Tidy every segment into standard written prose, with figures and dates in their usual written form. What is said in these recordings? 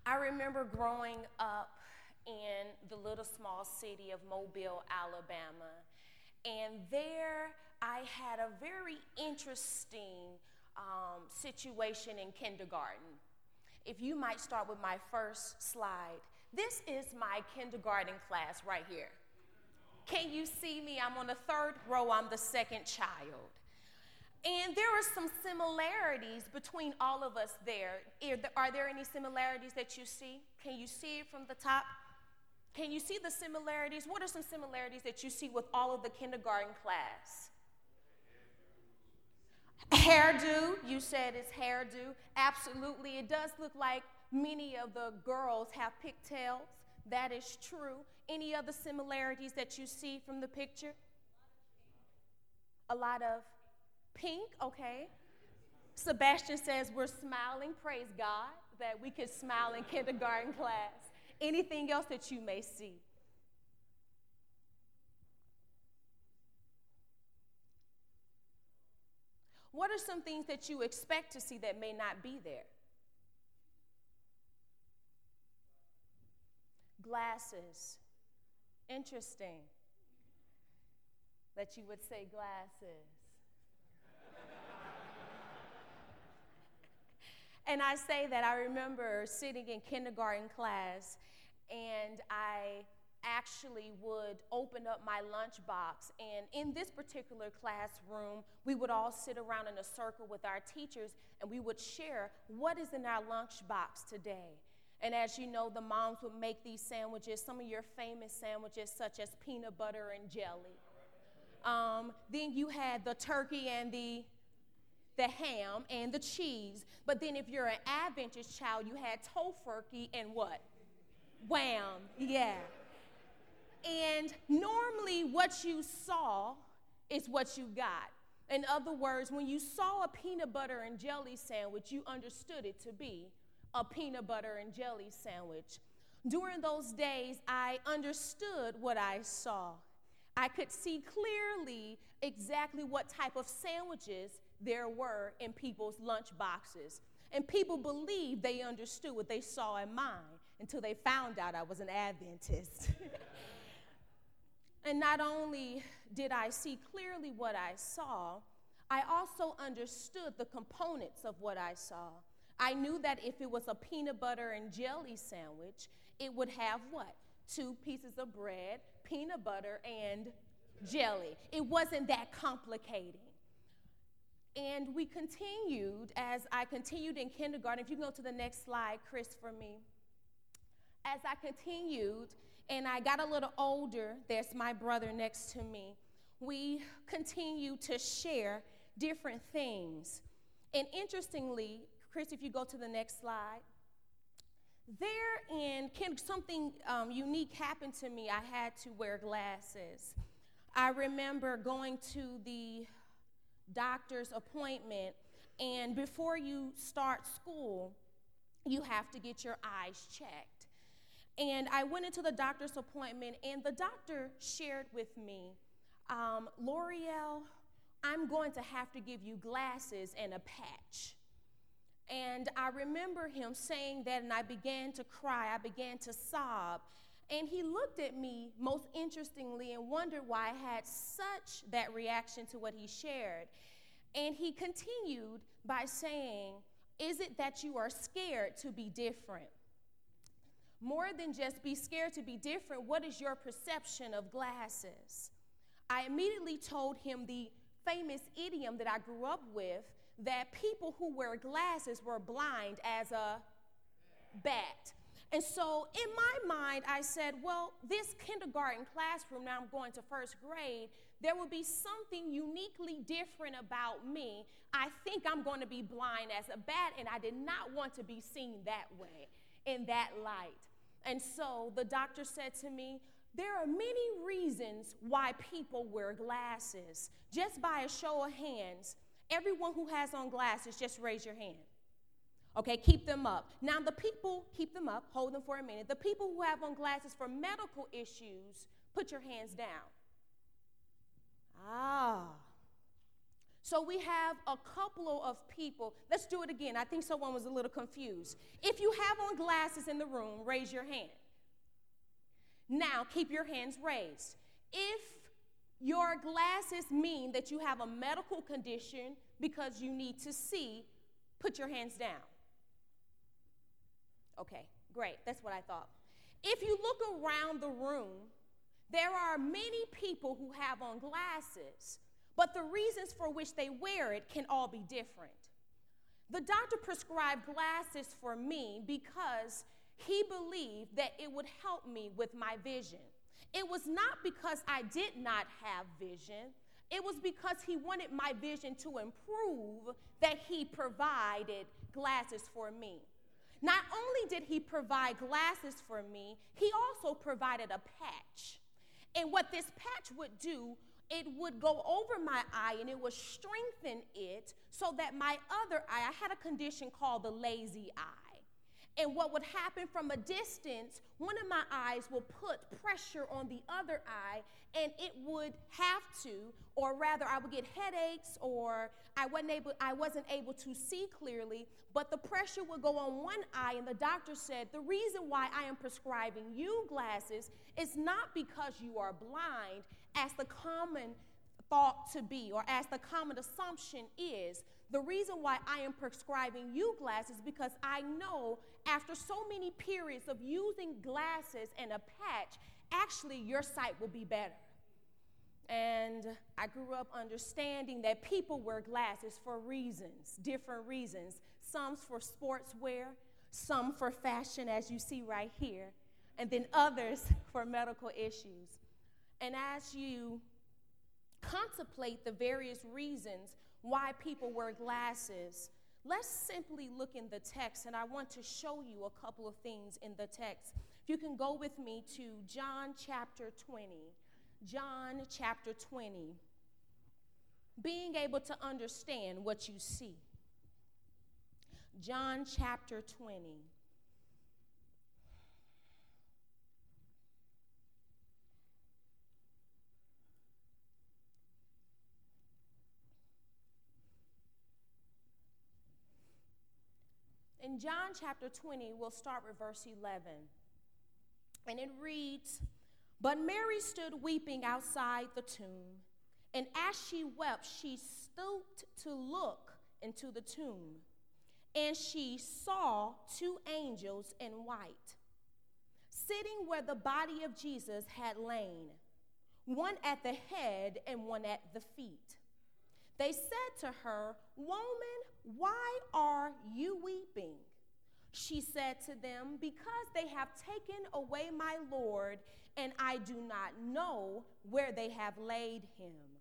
I remember growing up in the little small city of Mobile, Alabama, and there I had a very interesting situation in kindergarten. If you might start with my first slide. This is my kindergarten class right here. Can you see me? I'm on the third row, I'm the second child. And there are some similarities between all of us there. Are there any similarities that you see? Can you see it from the top? Can you see the similarities? What are some similarities that you see with all of the kindergarten class? Hairdo, you said it's hairdo. Absolutely, it does look like many of the girls have pigtails. That is true. Any other similarities that you see from the picture? A lot of pink, okay. Sebastian says we're smiling. Praise God that we could smile in kindergarten class. Anything else that you may see? What are some things that you expect to see that may not be there? Glasses. Interesting that you would say glasses. And I say that I remember sitting in kindergarten class, and I actually would open up my lunchbox. And in this particular classroom, we would all sit around in a circle with our teachers, and we would share what is in our lunchbox today. And as you know, the moms would make these sandwiches, some of your famous sandwiches, such as peanut butter and jelly. Then you had the turkey and the ham and the cheese. But then if you're an Adventist child, you had tofurkey and what? Wham, yeah. And normally what you saw is what you got. In other words, when you saw a peanut butter and jelly sandwich, you understood it to be a peanut butter and jelly sandwich. During those days, I understood what I saw. I could see clearly exactly what type of sandwiches there were in people's lunch boxes. And people believed they understood what they saw in mine until they found out I was an Adventist. And not only did I see clearly what I saw, I also understood the components of what I saw. I knew that if it was a peanut butter and jelly sandwich, it would have what? 2 pieces of bread, peanut butter, and jelly. It wasn't that complicated. And we continued, as I continued in kindergarten. If you go to the next slide, Chris, for me. As I continued and I got a little older, there's my brother next to me, we continued to share different things. And interestingly, Chris, if you go to the next slide, something unique happened to me. I had to wear glasses. I remember going to the doctor's appointment, and before you start school, you have to get your eyes checked. And I went into the doctor's appointment, and the doctor shared with me, L'Oreal, I'm going to have to give you glasses and a patch. And I remember him saying that, and I began to cry. I began to sob. And he looked at me most interestingly and wondered why I had such that reaction to what he shared. And he continued by saying, is it that you are scared to be different? More than just be scared to be different, what is your perception of glasses? I immediately told him the famous idiom that I grew up with, that people who wear glasses were blind as a bat. And so in my mind, I said, well, this kindergarten classroom, now I'm going to first grade, there will be something uniquely different about me. I think I'm going to be blind as a bat, and I did not want to be seen that way, in that light. And so the doctor said to me, there are many reasons why people wear glasses. Just by a show of hands, everyone who has on glasses, just raise your hand. Okay, keep them up. Now the people, keep them up, hold them for a minute. The people who have on glasses for medical issues, put your hands down. So we have a couple of people. Let's do it again. I think someone was a little confused. If you have on glasses in the room, raise your hand. Now, keep your hands raised. If your glasses mean that you have a medical condition because you need to see, put your hands down. Okay, great. That's what I thought. If you look around the room, there are many people who have on glasses, but the reasons for which they wear it can all be different. The doctor prescribed glasses for me because he believed that it would help me with my vision. It was not because I did not have vision. It was because he wanted my vision to improve that he provided glasses for me. Not only did he provide glasses for me, he also provided a patch. And what this patch would do, it would go over my eye and it would strengthen it so that my other eye, I had a condition called the lazy eye. And what would happen from a distance, one of my eyes will put pressure on the other eye, and it would have to, or rather I would get headaches, or I wasn't able to see clearly, but the pressure would go on one eye, and the doctor said, the reason why I am prescribing you glasses is not because you are blind, as the common thought to be, or as the common assumption is. The reason why I am prescribing you glasses because I know after so many periods of using glasses and a patch, actually your sight will be better. And I grew up understanding that people wear glasses for reasons, different reasons. Some for sportswear, some for fashion, as you see right here, and then others for medical issues. And as you contemplate the various reasons why people wear glasses, let's simply look in the text, and I want to show you a couple of things in the text. If you can go with me to John chapter 20. John chapter 20. Being able to understand what you see. John chapter 20. In John chapter 20, we'll start with verse 11. And it reads, "But Mary stood weeping outside the tomb. And as she wept, she stooped to look into the tomb. And she saw two angels in white, sitting where the body of Jesus had lain, one at the head and one at the feet. They said to her, 'Woman, why are you weeping?' She said to them, 'Because they have taken away my Lord, and I do not know where they have laid him.'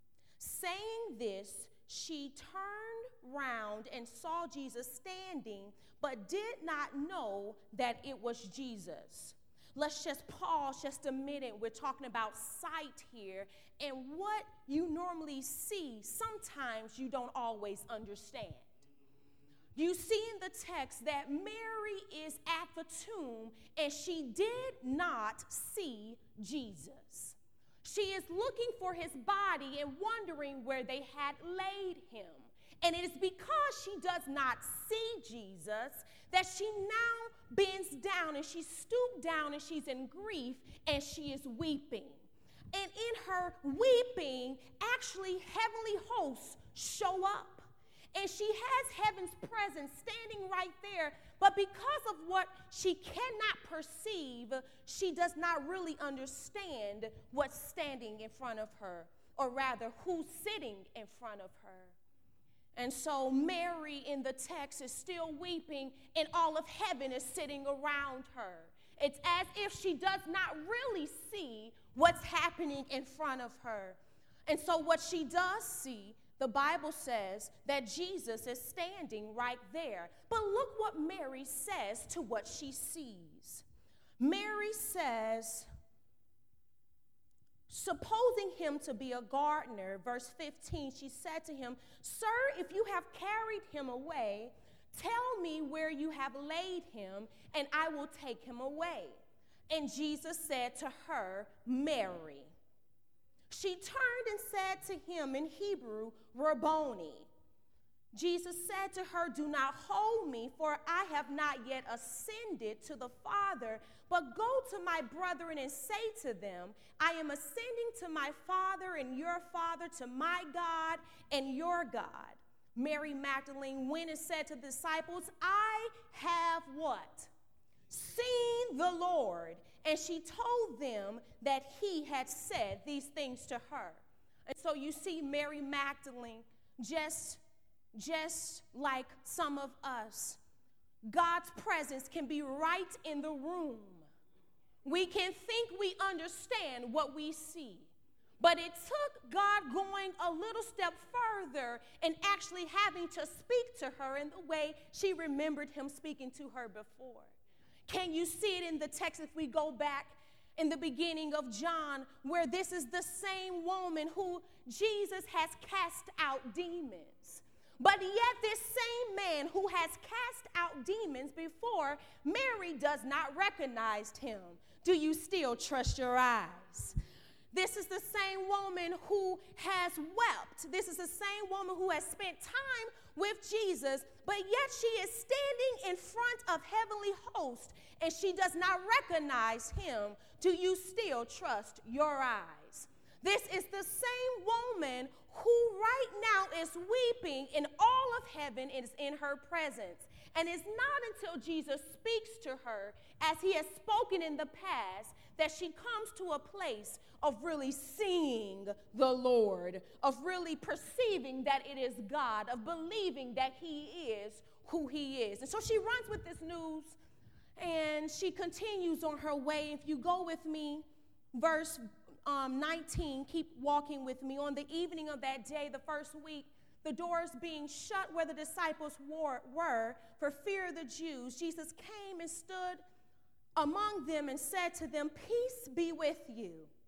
Saying this, she turned round and saw Jesus standing, but did not know that it was Jesus." Let's just pause just a minute. We're talking about sight here, and what you normally see, sometimes you don't always understand. You see in the text that Mary is at the tomb, and she did not see Jesus. She is looking for his body and wondering where they had laid him. And it is because she does not see Jesus that she now bends down and she stooped down and she's in grief and she is weeping. And in her weeping, actually heavenly hosts show up. And she has heaven's presence standing right there. But because of what she cannot perceive, she does not really understand what's standing in front of her, or rather, who's sitting in front of her. And so Mary in the text is still weeping, and all of heaven is sitting around her. It's as if she does not really see what's happening in front of her. And so what she does see, the Bible says that Jesus is standing right there. But look what Mary says to what she sees. Mary says, supposing him to be a gardener, verse 15, she said to him, "Sir, if you have carried him away, tell me where you have laid him, and I will take him away." And Jesus said to her, "Mary." She turned and said to him in Hebrew, Rabboni. Jesus said to her, do not hold me, for I have not yet ascended to the Father, but go to my brethren and say to them, I am ascending to my Father and your Father, to my God and your God. Mary Magdalene went and said to the disciples, I have what? Seen the Lord. And she told them that he had said these things to her. And so you see Mary Magdalene, just like some of us, God's presence can be right in the room. We can think we understand what we see, but it took God going a little step further and actually having to speak to her in the way she remembered him speaking to her before. Can you see it in the text if we go back in the beginning of John, where this is the same woman who Jesus has cast out demons? But yet this same man who has cast out demons before, Mary does not recognize him. Do you still trust your eyes? This is the same woman who has wept. This is the same woman who has spent time with Jesus, but yet she is standing in front of heavenly hosts and she does not recognize him. Do you still trust your eyes? This is the same woman who right now is weeping, and all of heaven is in her presence. And it's not until Jesus speaks to her, as he has spoken in the past, that she comes to a place of really seeing the Lord, of really perceiving that it is God, of believing that he is who he is. And so she runs with this news, and she continues on her way. If you go with me, verse 19, keep walking with me. On the evening of that day, the first week, the doors being shut where the disciples were for fear of the Jews, Jesus came and stood among them and said to them, peace be with you.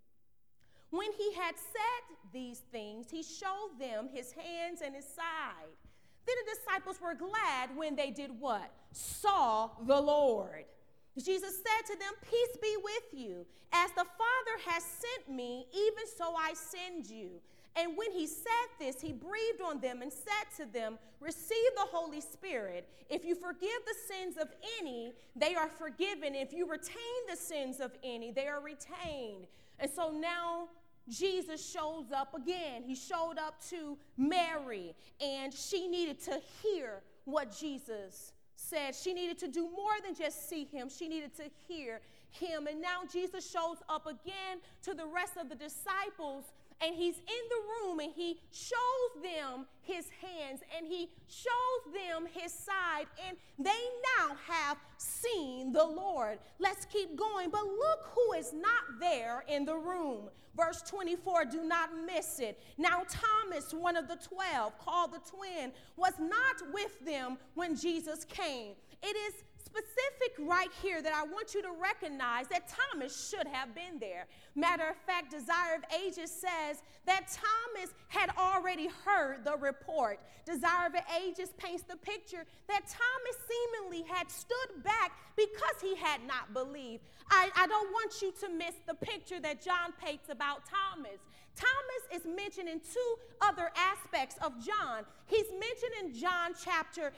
When he had said these things, he showed them his hands and his side. Then the disciples were glad when they did what? Saw the Lord. Jesus said to them, peace be with you. As the Father has sent me, even so I send you. And when he said this, he breathed on them and said to them, receive the Holy Spirit. If you forgive the sins of any, they are forgiven. If you retain the sins of any, they are retained. And so now Jesus shows up again. He showed up to Mary, and she needed to hear what Jesus said. She needed to do more than just see him. She needed to hear him. And now Jesus shows up again to the rest of the disciples, and he's in the room, and he shows them his hands, and he shows them his side, and they now have seen the Lord. Let's keep going. But look who is not there in the room. Verse 24, do not miss it. Now Thomas, one of the 12, called the twin, was not with them when Jesus came. It is specific right here that I want you to recognize that Thomas should have been there. Matter of fact, Desire of Ages says that Thomas had already heard the report. Desire of Ages paints the picture that Thomas seemingly had stood back because he had not believed. I don't want you to miss the picture that John paints about Thomas. Thomas is mentioned in two other aspects of John. He's mentioned in John chapter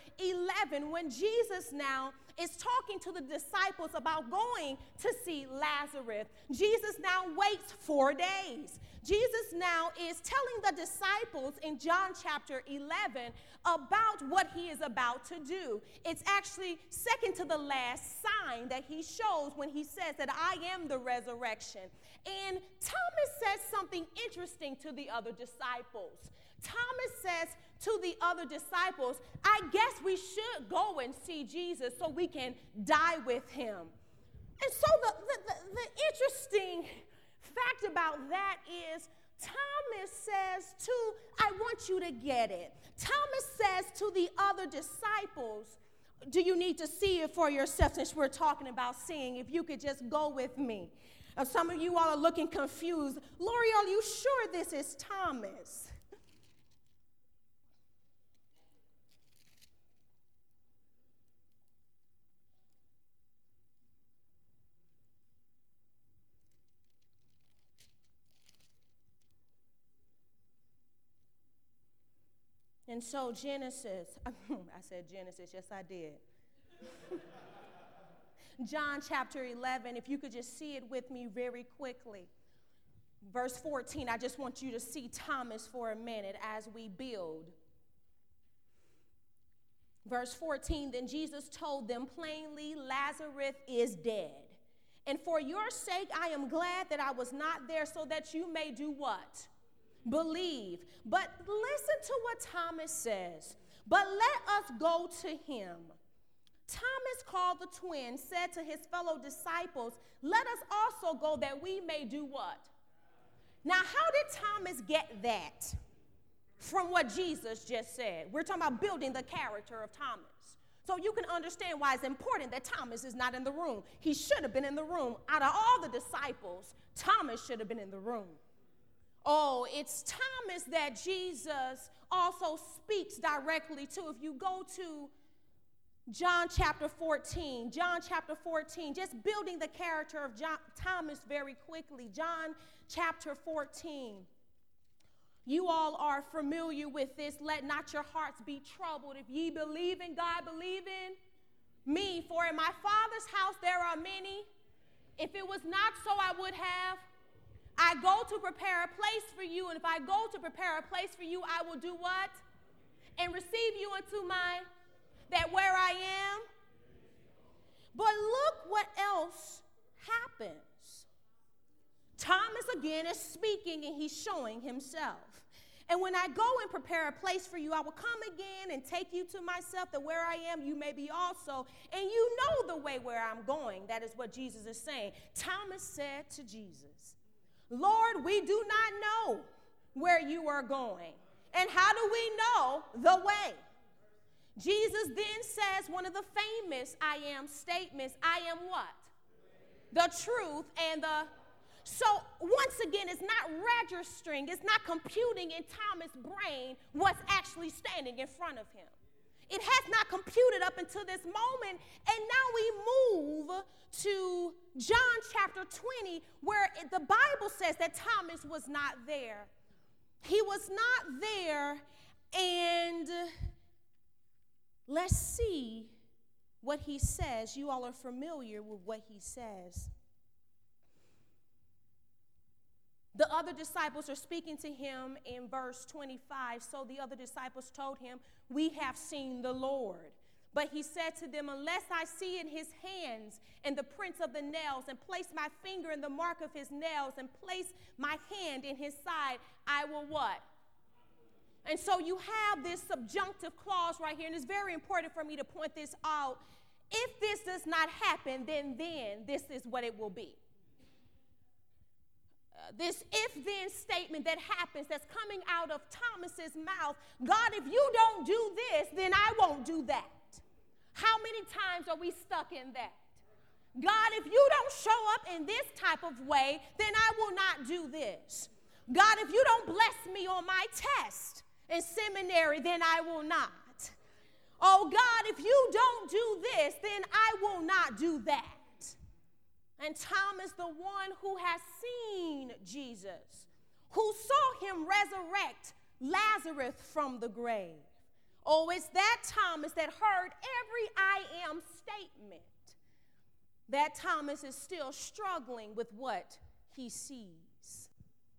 11 when Jesus now is talking to the disciples about going to see Lazarus. Jesus now waits 4 days. Jesus now is telling the disciples in John chapter 11 about what he is about to do. It's actually second to the last sign that he shows when he says that I am the resurrection. And Thomas says something interesting to the other disciples. Thomas says to the other disciples, I guess we should go and see Jesus so we can die with him. And so the interesting fact about that is Thomas says to, I want you to get it. Thomas says to the other disciples, do you need to see it for yourself, since we're talking about seeing? If you could just go with me. Some of you all are looking confused. Lori, are you sure this is Thomas? And so Genesis, I said Genesis, yes I did. John chapter 11, if you could just see it with me very quickly. Verse 14, I just want you to see Thomas for a minute as we build. Verse 14, then Jesus told them plainly, Lazarus is dead. And for your sake, I am glad that I was not there so that you may do what? Believe. But listen to what Thomas says. But let us go to him. Thomas, called the twin, said to his fellow disciples, let us also go that we may do what? Now, how did Thomas get that from what Jesus just said? We're talking about building the character of Thomas. So you can understand why it's important that Thomas is not in the room. He should have been in the room. Out of all the disciples, Thomas should have been in the room. Oh, it's Thomas that Jesus also speaks directly to. If you go to John chapter 14, just building the character of Thomas very quickly. John chapter 14. You all are familiar with this. Let not your hearts be troubled. If ye believe in God, believe in me. For in my Father's house there are many. If it was not so, I would have. I go to prepare a place for you. And if I go to prepare a place for you, I will do what? And receive you into mine. That where I am. But look what else happens. Thomas again is speaking and he's showing himself. And when I go and prepare a place for you, I will come again and take you to myself, that where I am, you may be also. And you know the way where I'm going. That is what Jesus is saying. Thomas said to Jesus, Lord, we do not know where you are going. And how do we know the way? Jesus then says one of the famous I am statements. I am what? The truth and the... So once again, it's not registering, it's not computing in Thomas' brain what's actually standing in front of him. It has not computed up until this moment. And now we move to John chapter 20, where the Bible says that Thomas was not there. He was not there, and let's see what he says. You all are familiar with what he says. The other disciples are speaking to him in verse 25. So the other disciples told him, we have seen the Lord. But he said to them, unless I see in his hands and the prints of the nails, and place my finger in the mark of his nails, and place my hand in his side, I will what? And so you have this subjunctive clause right here, and it's very important for me to point this out. If this does not happen, then this is what it will be. This if-then statement that happens, that's coming out of Thomas's mouth. God, if you don't do this, then I won't do that. How many times are we stuck in that? God, if you don't show up in this type of way, then I will not do this. God, if you don't bless me on my test in seminary, then I will not. Oh God, if you don't do this, then I will not do that. And Thomas, the one who has seen Jesus, who saw him resurrect Lazarus from the grave. Oh, it's that Thomas that heard every I am statement. That Thomas is still struggling with what he sees.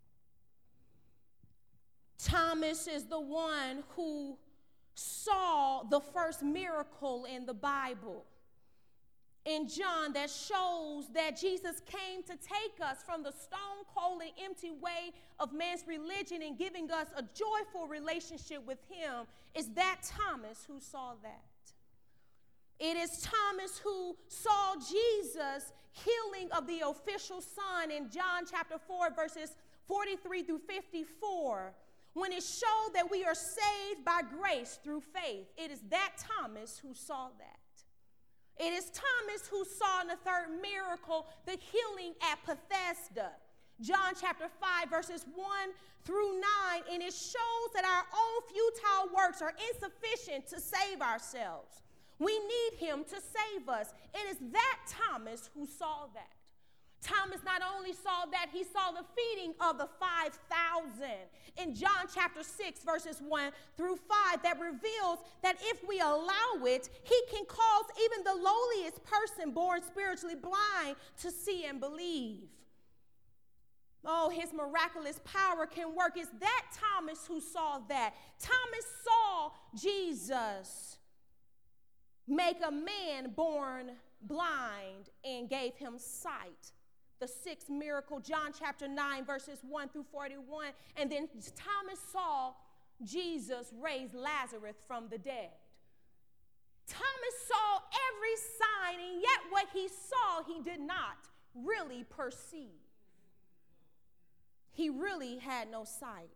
Thomas is the one who saw the first miracle in the Bible in John that shows that Jesus came to take us from the stone cold and empty way of man's religion and giving us a joyful relationship with him. Is that Thomas who saw that? It is Thomas who saw Jesus' healing of the official son in John chapter 4, verses 43 through 54, when it showed that we are saved by grace through faith. It is that Thomas who saw that. It is Thomas who saw in the third miracle the healing at Bethesda, John chapter 5, verses 1 through 9, and it shows that our own futile works are insufficient to save ourselves. We need him to save us. It is that Thomas who saw that. Thomas not only saw that, he saw the feeding of the 5,000 in John chapter 6, verses 1 through 5, that reveals that if we allow it, he can cause even the lowliest person born spiritually blind to see and believe. Oh, his miraculous power can work. It's that Thomas who saw that. Thomas saw Jesus make a man born blind and gave him sight. The sixth miracle, John chapter 9, verses 1 through 41. And then Thomas saw Jesus raise Lazarus from the dead. Thomas saw every sign, and yet what he saw, he did not really perceive. He really had no sight.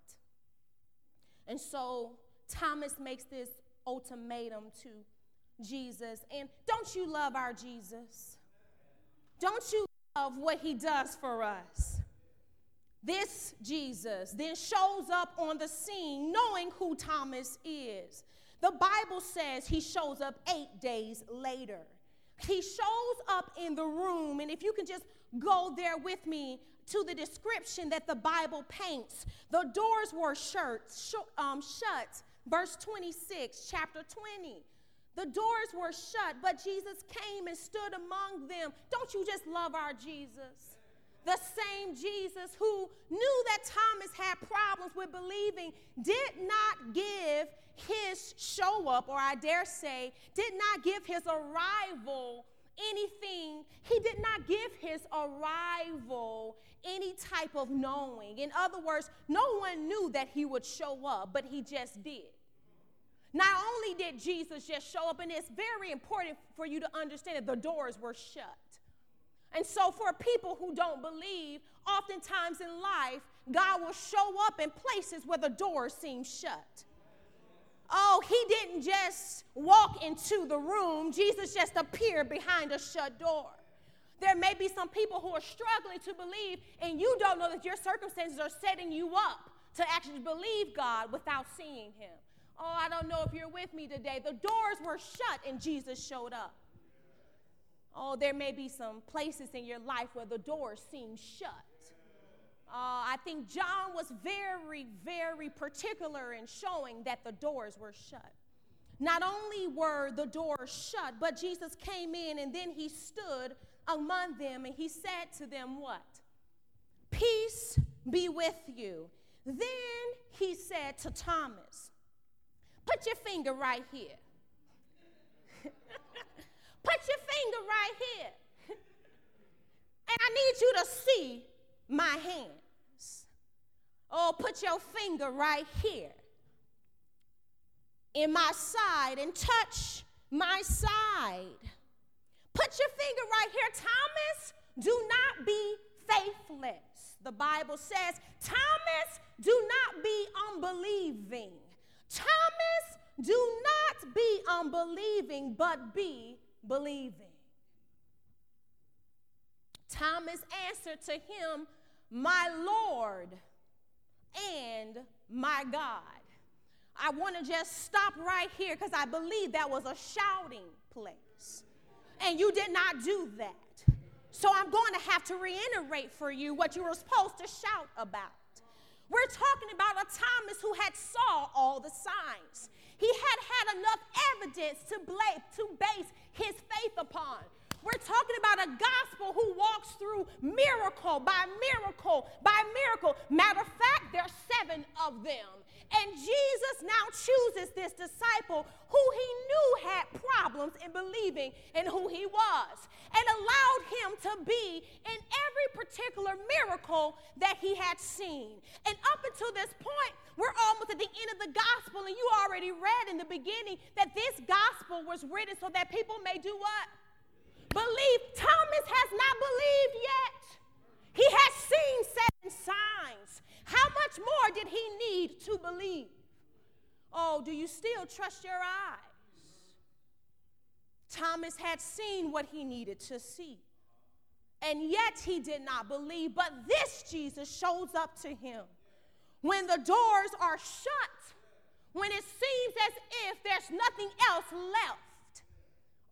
And so Thomas makes this ultimatum to Jesus. And don't you love our Jesus? Don't you love what he does for us? This Jesus then shows up on the scene knowing who Thomas is. The Bible says he shows up 8 days later. He shows up in the room, and if you can just go there with me to the description that the Bible paints. The doors were shut, verse 26, chapter 20. The doors were shut, but Jesus came and stood among them. Don't you just love our Jesus? The same Jesus who knew that Thomas had problems with believing did not give his show up, or I dare say, did not give his arrival anything. He did not give his arrival any type of knowing. In other words, no one knew that he would show up, but he just did. Not only did Jesus just show up, and it's very important for you to understand that the doors were shut. And so for people who don't believe, oftentimes in life, God will show up in places where the doors seem shut. Oh, he didn't just walk into the room. Jesus just appeared behind a shut door. There may be some people who are struggling to believe, and you don't know that your circumstances are setting you up to actually believe God without seeing him. Oh, I don't know if you're with me today. The doors were shut and Jesus showed up. Oh, there may be some places in your life where the doors seem shut. I think John was very, very particular in showing that the doors were shut. Not only were the doors shut, but Jesus came in and then he stood among them and he said to them what? Peace be with you. Then he said to Thomas, put your finger right here. Put your finger right here. And I need you to see my hands. Oh, put your finger right here in my side and touch my side. Put your finger right here. Thomas, do not be faithless. The Bible says, Thomas, do not be unbelieving. Thomas, do not be unbelieving, but be believing. Thomas answered to him, my Lord and my God. I want to just stop right here because I believe that was a shouting place. And you did not do that. So I'm going to have to reiterate for you what you were supposed to shout about. We're talking about a Thomas who had saw all the signs. He had enough evidence to base his faith upon. We're talking about a gospel who walks through miracle by miracle by miracle. Matter of fact, there are 7 of them. And Jesus now chooses this disciple who he knew had problems in believing in who he was, and allowed him to be in every particular miracle that he had seen. And up until this point, we're almost at the end of the gospel, and you already read in the beginning that this gospel was written so that people may do what? Believe. Thomas has not believed yet. He has seen 7 signs. How much more did he need to believe? Oh, do you still trust your eyes? Thomas had seen what he needed to see, and yet he did not believe. But this Jesus shows up to him when the doors are shut, when it seems as if there's nothing else left.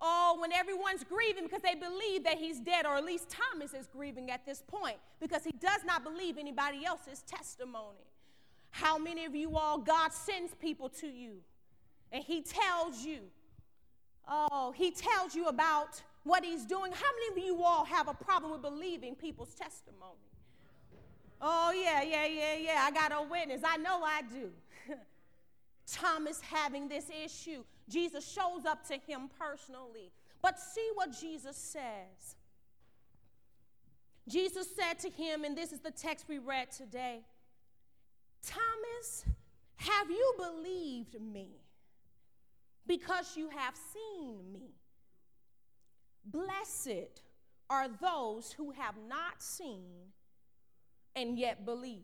Oh, when everyone's grieving because they believe that he's dead, or at least Thomas is grieving at this point because he does not believe anybody else's testimony. How many of you all, God sends people to you and he tells you, he tells you about what he's doing. How many of you all have a problem with believing people's testimony? Oh, yeah. I got a witness. I know I do. Thomas having this issue. Jesus shows up to him personally. But see what Jesus says. Jesus said to him, and this is the text we read today, Thomas, have you believed me because you have seen me? Blessed are those who have not seen and yet believe.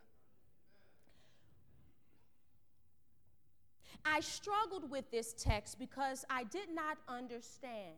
I struggled with this text because I did not understand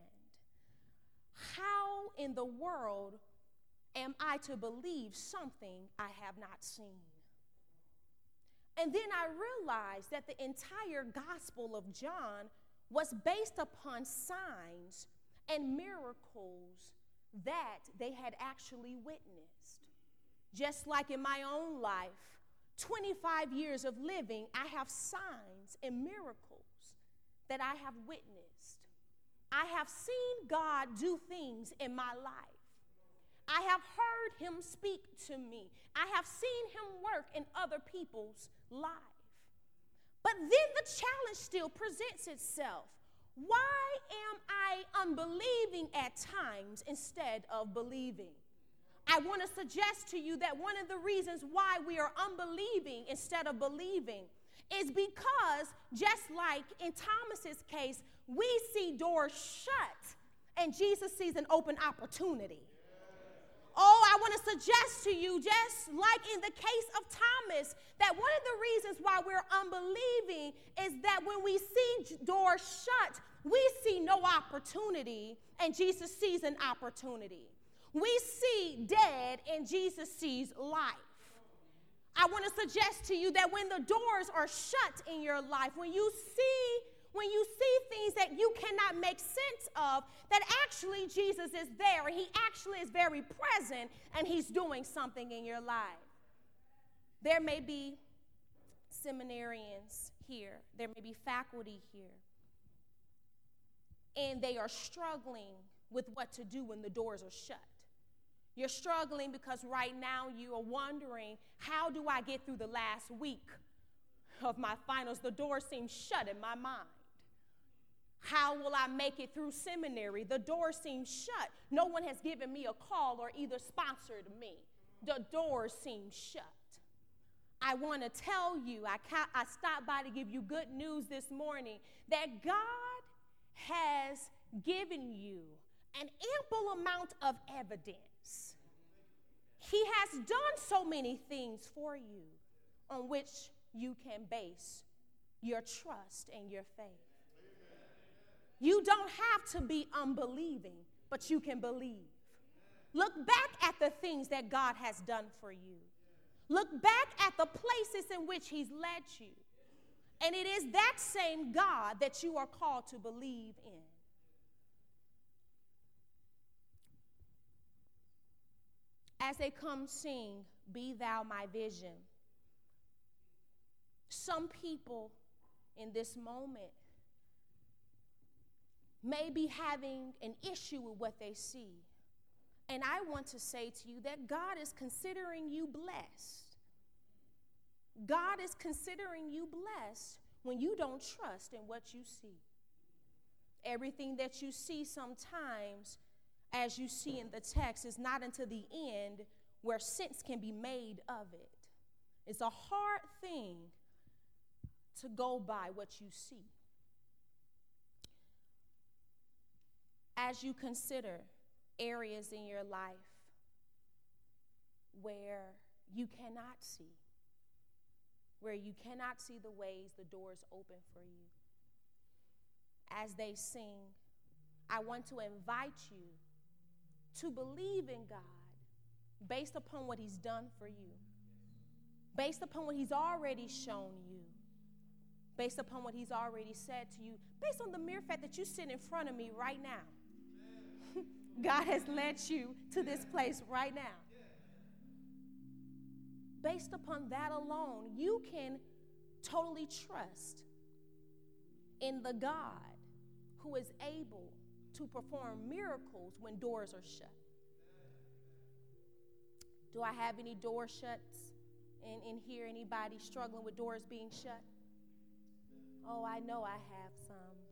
how in the world am I to believe something I have not seen. And then I realized that the entire Gospel of John was based upon signs and miracles that they had actually witnessed. Just like in my own life, 25 years of living, I have signs and miracles that I have witnessed. I have seen God do things in my life. I have heard him speak to me. I have seen him work in other people's life. But then the challenge still presents itself. Why am I unbelieving at times instead of believing? I want to suggest to you that one of the reasons why we are unbelieving instead of believing is because, just like in Thomas's case, we see doors shut and Jesus sees an open opportunity. Oh, I want to suggest to you, just like in the case of Thomas, that one of the reasons why we're unbelieving is that when we see doors shut, we see no opportunity and Jesus sees an opportunity. We see dead and Jesus sees life. I want to suggest to you that when the doors are shut in your life, when you see things that you cannot make sense of, that actually Jesus is there and he actually is very present and he's doing something in your life. There may be seminarians here, there may be faculty here, and they are struggling with what to do when the doors are shut. You're struggling because right now you are wondering, how do I get through the last week of my finals? The door seems shut in my mind. How will I make it through seminary? The door seems shut. No one has given me a call or either sponsored me. The doors seem shut. I want to tell you, I stopped by to give you good news this morning that God has given you an ample amount of evidence. He has done so many things for you on which you can base your trust and your faith. You don't have to be unbelieving, but you can believe. Look back at the things that God has done for you. Look back at the places in which he's led you. And it is that same God that you are called to believe in. As they come sing, Be Thou My Vision, some people in this moment may be having an issue with what they see. And I want to say to you that God is considering you blessed. God is considering you blessed when you don't trust in what you see. Everything that you see sometimes, as you see in the text, is not until the end where sense can be made of it. It's a hard thing to go by what you see. As you consider areas in your life where you cannot see, where you cannot see the ways the doors open for you, as they sing, I want to invite you to believe in God based upon what he's done for you, based upon what he's already shown you. based upon what he's already said to you, based on the mere fact that you sit in front of me right now. God has led you to this place right now. Based upon that alone, you can totally trust in the God who is able to perform miracles when doors are shut. Do I have any door shuts in here? Anybody struggling with doors being shut? Oh, I know I have some.